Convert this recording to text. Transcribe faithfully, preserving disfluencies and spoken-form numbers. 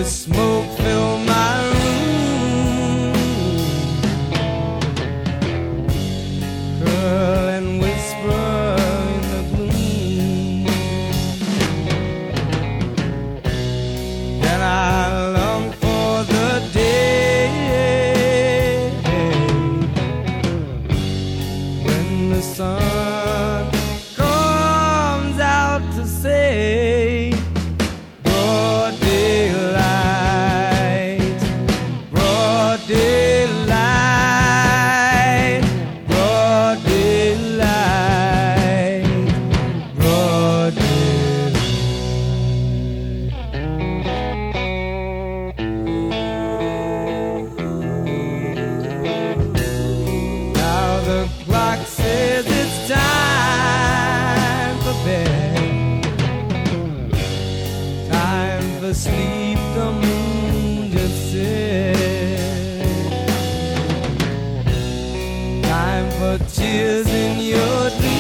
smoke fill my room, curl and whisper in the gloom. Then I long for the day when the sun comes out to say broad daylight, broad daylight, broad daylight, broad daylight. Now the clock says it's time for bed, time for sleep, the moon just said, time for tears in your dreams.